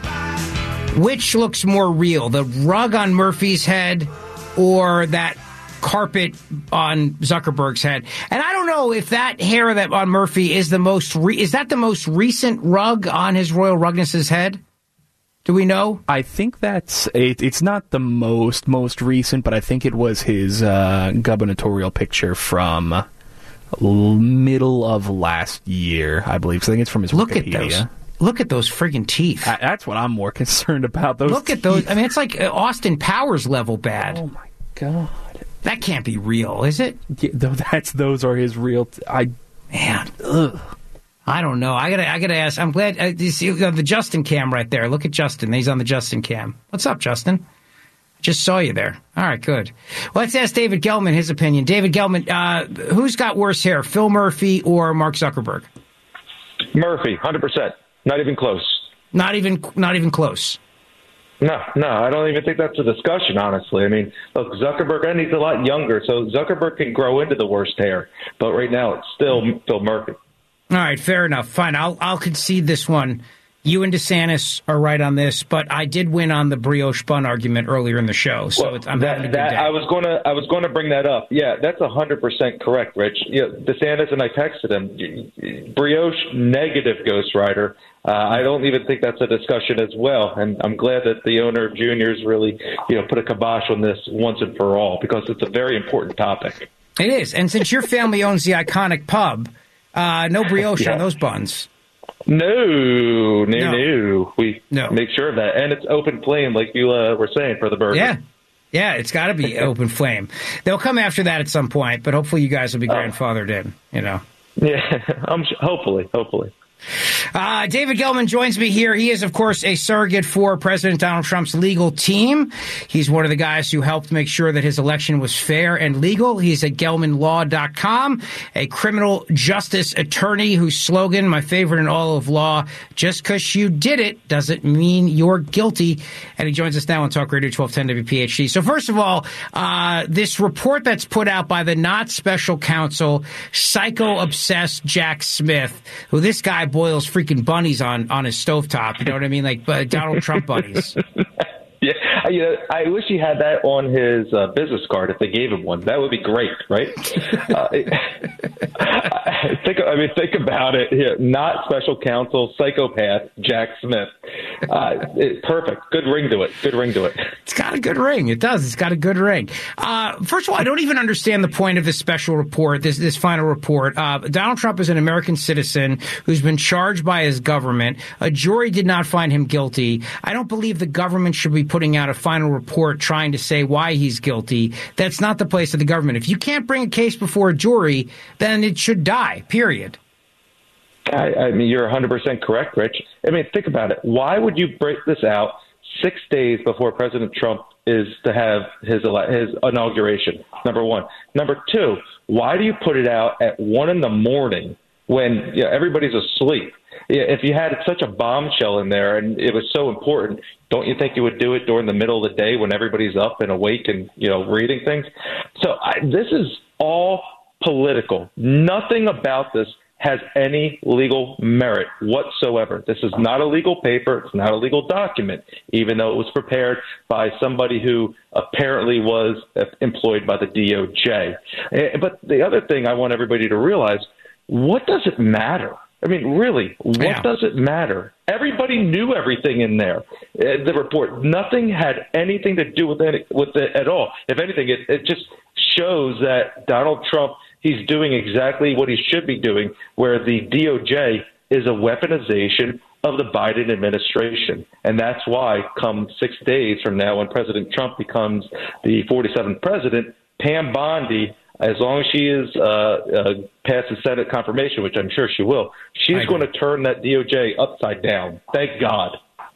[SPEAKER 4] Which looks more real, the rug on Murphy's head or that carpet on Zuckerberg's head? And I don't know if that hair that on Murphy is the most is that the most recent rug on His Royal Rugness's head? Do we know?
[SPEAKER 19] I think that's it's not the most recent, but I think it was his gubernatorial picture from middle of last year, I believe. So I think it's from his Wikipedia.
[SPEAKER 4] Look at those friggin' teeth.
[SPEAKER 19] That's what I'm more concerned about. Look
[SPEAKER 4] at those. I mean, it's like Austin Powers level bad.
[SPEAKER 19] Oh my God.
[SPEAKER 4] That can't be real, is it?
[SPEAKER 19] Yeah, those are his real.
[SPEAKER 4] Man, ugh. I don't know. I gotta ask. I'm glad you see the Justin cam right there. Look at Justin. He's on the Justin cam. What's up, Justin? Just saw you there. All right, good. Well, let's ask David Gelman his opinion. David Gelman, who's got worse hair, Phil Murphy or Mark Zuckerberg?
[SPEAKER 20] Murphy, 100%. Not even close.
[SPEAKER 4] Not even close.
[SPEAKER 20] No, I don't even think that's a discussion, honestly. I mean, look, Zuckerberg, and he's a lot younger, so Zuckerberg can grow into the worst hair. But right now, it's still Phil Murphy.
[SPEAKER 4] All right, fair enough. Fine, I'll concede this one. You and DeSantis are right on this, but I did win on the brioche bun argument earlier in the show, so I'm having a good day.
[SPEAKER 20] I was going to bring that up. Yeah, that's 100% correct, Rich. DeSantis, and I texted him, brioche negative Ghost Rider. I don't even think that's a discussion as well, and I'm glad that the owner of Juniors really, put a kibosh on this once and for all, because it's a very important topic.
[SPEAKER 4] It is, and since your family owns the iconic pub, no brioche on those buns.
[SPEAKER 20] No. We make sure of that. And it's open flame, like you were saying, for the burger.
[SPEAKER 4] Yeah, it's got to be open flame. They'll come after that at some point, but hopefully you guys will be grandfathered in,
[SPEAKER 20] Yeah, hopefully.
[SPEAKER 4] David Gelman joins me here. He is, of course, a surrogate for President Donald Trump's legal team. He's one of the guys who helped make sure that his election was fair and legal. He's at GelmanLaw.com, a criminal justice attorney whose slogan, my favorite in all of law, just because you did it doesn't mean you're guilty. And he joins us now on Talk Radio 1210 WPHT. So first of all, this report that's put out by the not special counsel, psycho-obsessed Jack Smith, who this guy boils freaking bunnies on his stovetop. You know what I mean? Like Donald Trump bunnies.
[SPEAKER 20] Yeah, I wish he had that on his business card if they gave him one. That would be great, right? Think about it. Yeah, not special counsel, psychopath, Jack Smith. Perfect. Good ring to it.
[SPEAKER 4] It's got a good ring. It does. It's got a good ring. First of all, I don't even understand the point of this special report, this final report. Donald Trump is an American citizen who's been charged by his government. A jury did not find him guilty. I don't believe the government should be putting out a final report trying to say why he's guilty. That's not the place of the government. If you can't bring a case before a jury, then it should die, period.
[SPEAKER 20] I mean, you're 100% correct, Rich. I mean, think about it. Why would you break this out 6 days before President Trump is to have his inauguration, number one? Number two, why do you put it out at 1 a.m. when everybody's asleep? If you had such a bombshell in there and it was so important, don't you think you would do it during the middle of the day when everybody's up and awake and, reading things? So this is all political. Nothing about this has any legal merit whatsoever. This is not a legal paper. It's not a legal document, even though it was prepared by somebody who apparently was employed by the DOJ. But the other thing I want everybody to realize, what does it matter? I mean, really, what does it matter? Everybody knew everything in there. The report, nothing had anything to do with it at all. If anything, it just shows that Donald Trump, he's doing exactly what he should be doing, where the DOJ is a weaponization of the Biden administration. And that's why come 6 days from now, when President Trump becomes the 47th president, Pam Bondi, as long as she is past the Senate confirmation, which I'm sure she will, she's going to turn that DOJ upside down. Thank God.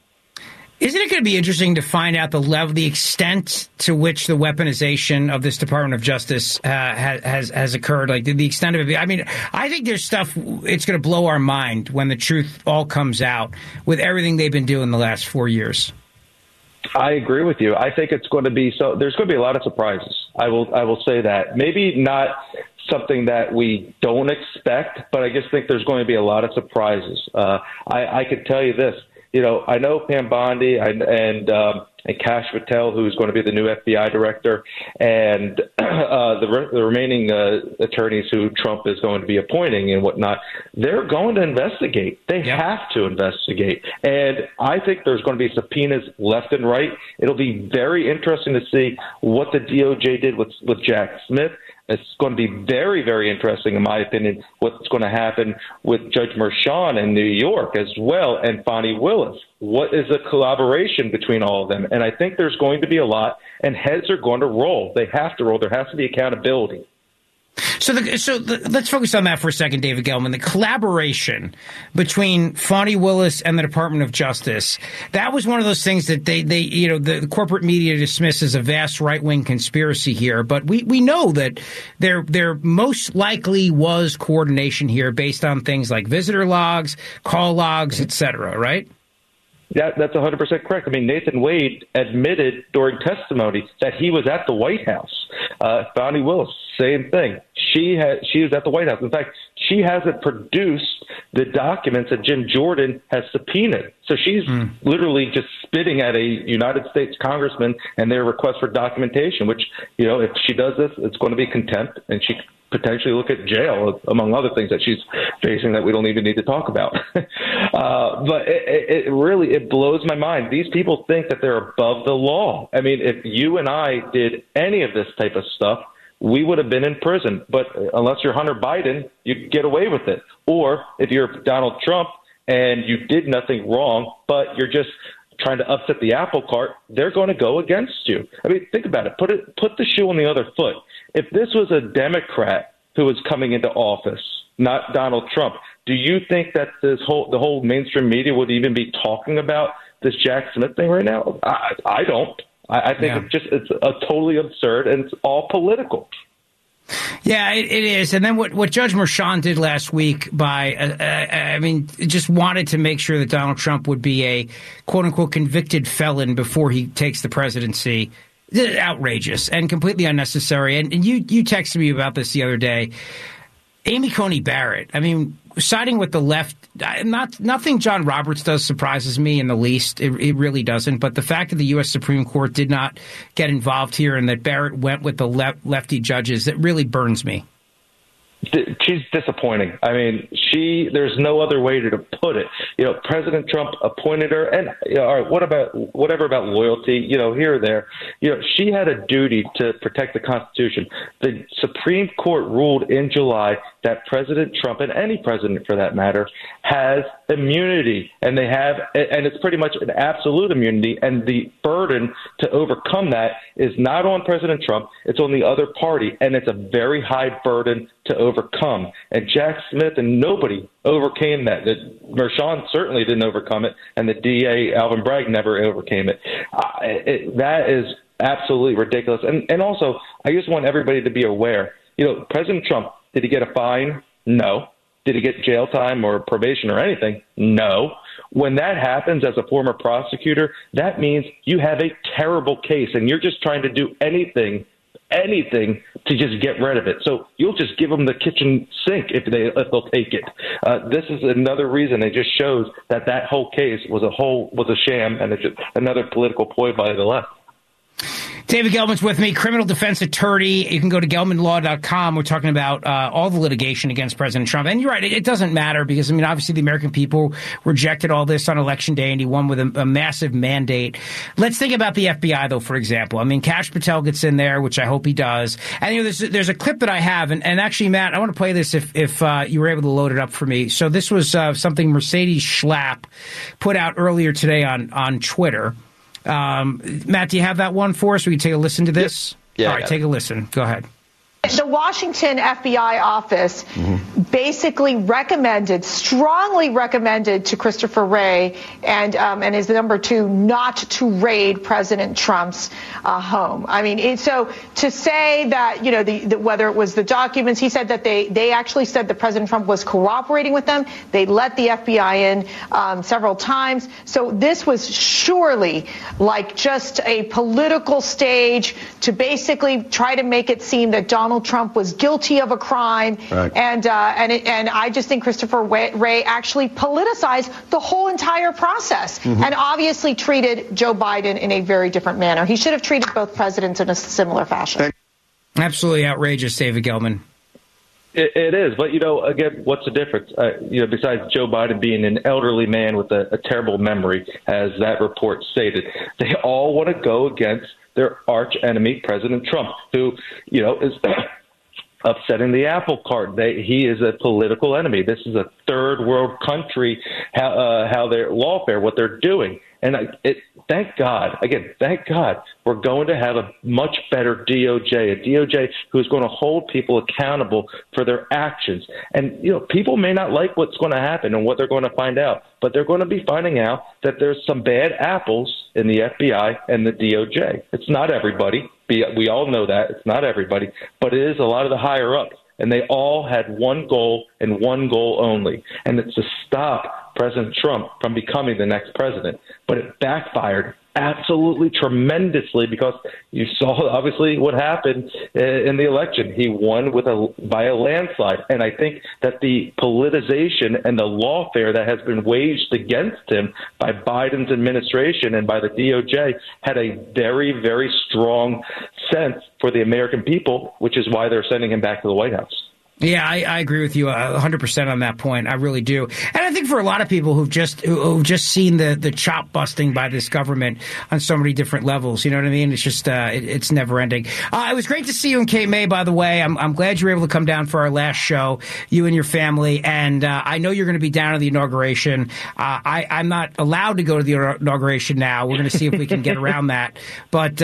[SPEAKER 4] Isn't it going to be interesting to find out the extent to which the weaponization of this Department of Justice has occurred? Like the extent of it. I mean, I think there's stuff. It's going to blow our mind when the truth all comes out with everything they've been doing the last 4 years.
[SPEAKER 20] I agree with you. I think it's going to be so. There's going to be a lot of surprises. I will say that. Maybe not something that we don't expect, but I just think there's going to be a lot of surprises. I could tell you this. You know, I know Pam Bondi and Kash Patel, who's going to be the new FBI director, and the remaining attorneys who Trump is going to be appointing and whatnot. They're going to investigate. They have to investigate. And I think there's going to be subpoenas left and right. It'll be very interesting to see what the DOJ did with Jack Smith. It's going to be very, very interesting, in my opinion, what's going to happen with Judge Merchan in New York as well, and Fani Willis. What is the collaboration between all of them? And I think there's going to be a lot, and heads are going to roll. They have to roll. There has to be accountability.
[SPEAKER 4] So let's focus on that for a second, David Gelman. The collaboration between Fani Willis and the Department of Justice, that was one of those things that the corporate media dismisses a vast right-wing conspiracy here. But we know that there most likely was coordination here based on things like visitor logs, call logs, et cetera, right?
[SPEAKER 20] Yeah, that's 100% correct. I mean, Nathan Wade admitted during testimony that he was at the White House. Fani Willis, same thing. She was at the White House. In fact, she hasn't produced the documents that Jim Jordan has subpoenaed. So she's literally just spitting at a United States congressman and their request for documentation, which, you know, if she does this, it's going to be contempt, and she potentially look at jail, among other things that she's facing that we don't even need to talk about. But it really blows my mind. These people think that they're above the law. I mean, if you and I did any of this type of stuff, we would have been in prison. But unless you're Hunter Biden, you get away with it. Or if you're Donald Trump and you did nothing wrong, but you're just trying to upset the apple cart, they're going to go against you. I mean, think about it. Put the shoe on the other foot. If this was a Democrat who was coming into office, not Donald Trump, do you think that the whole mainstream media would even be talking about this Jack Smith thing right now? I don't. I think it's totally absurd, and it's all political.
[SPEAKER 4] Yeah, it is. And then what Judge Merchan did last week just wanted to make sure that Donald Trump would be a quote-unquote convicted felon before he takes the presidency. Outrageous and completely unnecessary. And you texted me about this the other day. Amy Coney Barrett, I mean, siding with the left, nothing John Roberts does surprises me in the least. It really doesn't. But the fact that the U.S. Supreme Court did not get involved here and that Barrett went with the lefty judges, it really burns me.
[SPEAKER 20] She's disappointing. I mean, there's no other way to put it. You know, President Trump appointed her, and all right, whatever about loyalty, you know, here or there. You know, she had a duty to protect the Constitution. The Supreme Court ruled in July that President Trump, and any president for that matter, has immunity, and it's pretty much an absolute immunity, and the burden to overcome that is not on President Trump, it's on the other party, and it's a very high burden to overcome. And Jack Smith and nobody overcame that. Merchan certainly didn't overcome it, and the DA, Alvin Bragg, never overcame it. That is absolutely ridiculous. And also, I just want everybody to be aware, you know, President Trump, did he get a fine? No. Did he get jail time or probation or anything? No. When that happens as a former prosecutor, that means you have a terrible case and you're just trying to do anything to just get rid of it. So you'll just give them the kitchen sink if they'll take it. This is another reason. It just shows that whole case was a sham, and it's just another political ploy by the left.
[SPEAKER 4] David Gelman's with me, criminal defense attorney. You can go to gelmanlaw.com. We're talking about all the litigation against President Trump. And you're right, it doesn't matter because, I mean, obviously the American people rejected all this on Election Day, and he won with a massive mandate. Let's think about the FBI, though, for example. I mean, Kash Patel gets in there, which I hope he does. And, there's a clip that I have, and actually, Matt, I want to play this if you were able to load it up for me. So this was something Mercedes Schlapp put out earlier today on Twitter. Matt, do you have that one for us? We can take a listen to this?
[SPEAKER 8] Yeah,
[SPEAKER 4] all right, take a listen. Go ahead.
[SPEAKER 21] The Washington FBI office basically strongly recommended to Christopher Wray and his number 2 not to raid President Trump's home. I mean, so to say that, whether it was the documents, he said that they actually said that President Trump was cooperating with them. They let the FBI in several times. So this was surely like just a political stage to basically try to make it seem that Donald Trump was guilty of a crime, right. and I just think Christopher Wray actually politicized the whole entire process, and obviously treated Joe Biden in a very different manner. He should have treated both presidents in a similar fashion.
[SPEAKER 4] Absolutely outrageous, David Gelman.
[SPEAKER 20] It is, but again, what's the difference? Besides Joe Biden being an elderly man with a terrible memory, as that report stated, they all want to go against their arch enemy, President Trump, who, is upsetting the apple cart. He is a political enemy. This is a third world country, how their lawfare, what they're doing. And thank God, we're going to have a much better DOJ, a DOJ who's going to hold people accountable for their actions. And, people may not like what's going to happen and what they're going to find out, but they're going to be finding out that there's some bad apples in the FBI and the DOJ. It's not everybody. We all know that. It's not everybody, but it is a lot of the higher ups. And they all had one goal and one goal only, and it's to stop President Trump from becoming the next president. But it backfired absolutely tremendously because you saw obviously what happened in the election. He won by a landslide. And I think that the politicization and the lawfare that has been waged against him by Biden's administration and by the DOJ had a very, very strong sense for the American people, which is why they're sending him back to the White House.
[SPEAKER 4] Yeah, I agree with you 100% on that point. I really do. And I think for a lot of people who've just seen the chop busting by this government on so many different levels, you know what I mean? It's just it's never ending. It was great to see you in Cape May, by the way. I'm glad you were able to come down for our last show, you and your family. And I know you're going to be down at the inauguration. I'm not allowed to go to the inauguration now. We're going to see if we can get around that. But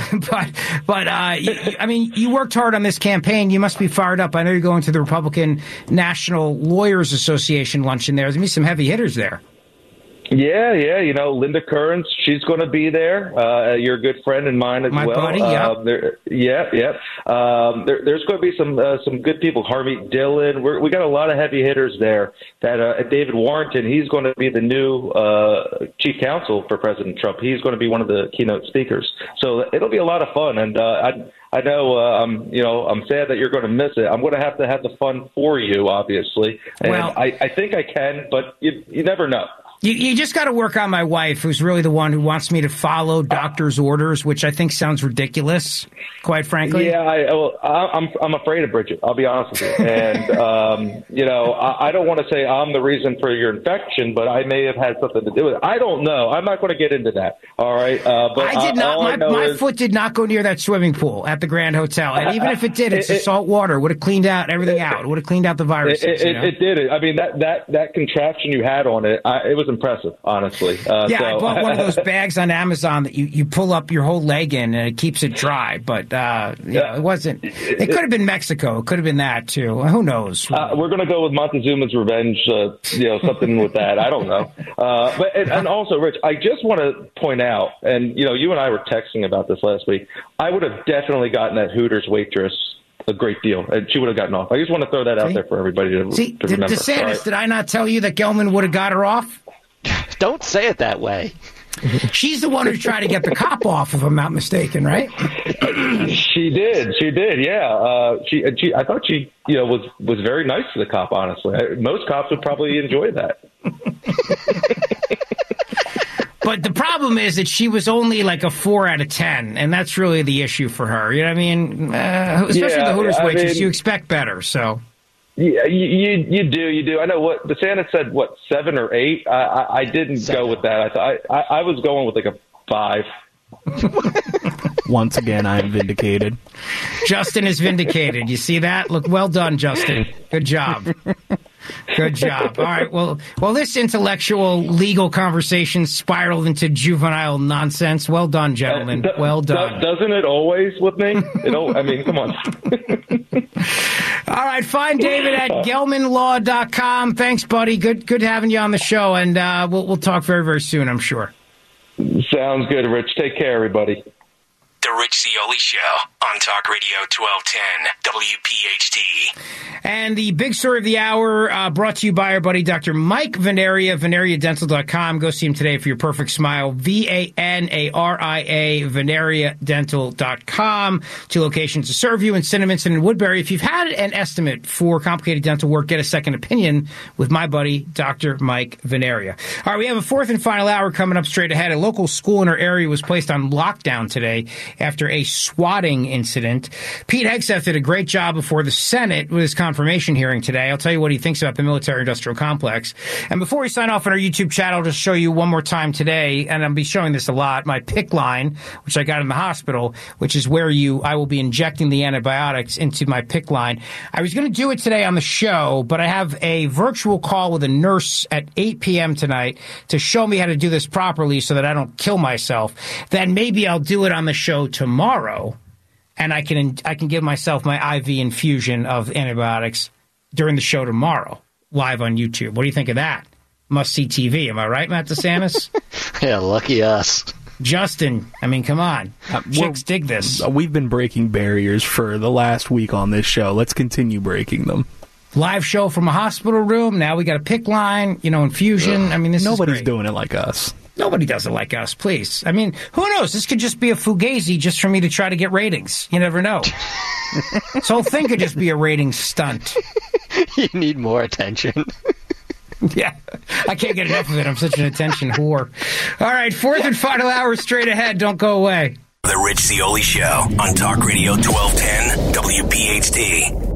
[SPEAKER 4] I mean, you worked hard on this campaign. You must be fired up. I know you're going to the Republican National Lawyers Association luncheon there. There's going to be some heavy hitters there.
[SPEAKER 20] Yeah. Linda Kearns, she's going to be there. You're a good friend and mine as well.
[SPEAKER 4] My buddy,
[SPEAKER 20] yeah. There's going to be some good people. Harmeet Dillon. We got a lot of heavy hitters there. That David Warrington, he's going to be the new chief counsel for President Trump. He's going to be one of the keynote speakers. So it'll be a lot of fun. And I know, I'm sad that you're going to miss it. I'm going to have the fun for you, obviously. And well, I think I can, but you never know.
[SPEAKER 4] You just got to work on my wife, who's really the one who wants me to follow doctor's orders, which I think sounds ridiculous, quite frankly.
[SPEAKER 20] Yeah, I'm afraid of Bridget. I'll be honest with you. And, I don't want to say I'm the reason for your infection, but I may have had something to do with it. I don't know. I'm not going to get into that. All right. But
[SPEAKER 4] I did not. My foot did not go near that swimming pool at the Grand Hotel. And even if it did, it's the salt water. Would have cleaned out everything out. It would have cleaned out the viruses.
[SPEAKER 20] It did. I mean, that contraption you had on it, it was impressive, honestly.
[SPEAKER 4] I bought one of those bags on Amazon that you pull up your whole leg in and it keeps it dry. But it wasn't. It could have been Mexico. It could have been that too. Who knows?
[SPEAKER 20] We're going to go with Montezuma's Revenge. Something with that. I don't know. And also, Rich, I just want to point out, and you and I were texting about this last week. I would have definitely gotten that Hooters waitress a great deal, and she would have gotten off. I just want to throw that out there for everybody to remember.
[SPEAKER 4] DeSantis, right? Did I not tell you that Gelman would have got her off?
[SPEAKER 17] Don't say it that way.
[SPEAKER 4] She's the one who tried to get the cop off, if I'm not mistaken, right?
[SPEAKER 20] She did, yeah. I thought she, was very nice to the cop. Honestly, most cops would probably enjoy that.
[SPEAKER 4] But the problem is that she was only like a 4 out of 10, and that's really the issue for her. You know what I mean? Especially the Hooters waitress, you expect better. So.
[SPEAKER 20] Yeah, you do. I know what DeSantis said. What, 7 or 8? I didn't go with that. I was going with like a 5.
[SPEAKER 19] Once again, I am vindicated.
[SPEAKER 4] Justin is vindicated. You see that? Look, well done, Justin. Good job. Good job. All right. Well, this intellectual legal conversation spiraled into juvenile nonsense. Well done, gentlemen. Well done.
[SPEAKER 20] Doesn't it always with me? I mean, come on.
[SPEAKER 4] All right. Find David at gelmanlaw.com. Thanks, buddy. Good having you on the show, and we'll talk very, very soon, I'm sure.
[SPEAKER 20] Sounds good, Rich. Take care, everybody.
[SPEAKER 3] The Rich Zeoli Show on Talk Radio 1210 WPHT.
[SPEAKER 4] And the big story of the hour brought to you by our buddy Dr. Mike Veneria, VeneriaDental.com. Go see him today for your perfect smile. VANARIA, VeneriaDental.com. 2 locations to serve you in Cinnaminson and Woodbury. If you've had an estimate for complicated dental work, get a second opinion with my buddy Dr. Mike Veneria. All right, we have a 4th and final hour coming up straight ahead. A local school in our area was placed on lockdown today after a swatting incident. Pete Hegseth did a great job before the Senate with his confirmation hearing today. I'll tell you what he thinks about the military-industrial complex. And before we sign off on our YouTube channel, I'll just show you one more time today, and I'll be showing this a lot, my PICC line, which I got in the hospital, which is where I will be injecting the antibiotics into my PICC line. I was going to do it today on the show, but I have a virtual call with a nurse at 8 p.m. tonight to show me how to do this properly so that I don't kill myself. Then maybe I'll do it on the show tomorrow, and I can give myself my IV infusion of antibiotics during the show tomorrow, live on YouTube. What do you think of that? Must-see TV. Am I right, Matt DeSantis?
[SPEAKER 17] Yeah, lucky us.
[SPEAKER 4] Justin, I mean, come on. Chicks dig this.
[SPEAKER 19] We've been breaking barriers for the last week on this show. Let's continue breaking them.
[SPEAKER 4] Live show from a hospital room. Now we got a PICC line, infusion. I mean,
[SPEAKER 19] nobody's doing it like us.
[SPEAKER 4] Nobody does it like us, please. I mean, who knows? This could just be a fugazi just for me to try to get ratings. You never know. This whole thing could just be a ratings stunt.
[SPEAKER 17] You need more attention.
[SPEAKER 4] Yeah, I can't get enough of it. I'm such an attention whore. All right, 4th and final hour straight ahead. Don't go away.
[SPEAKER 3] The Rich Zeoli Show on Talk Radio 1210 WPHT.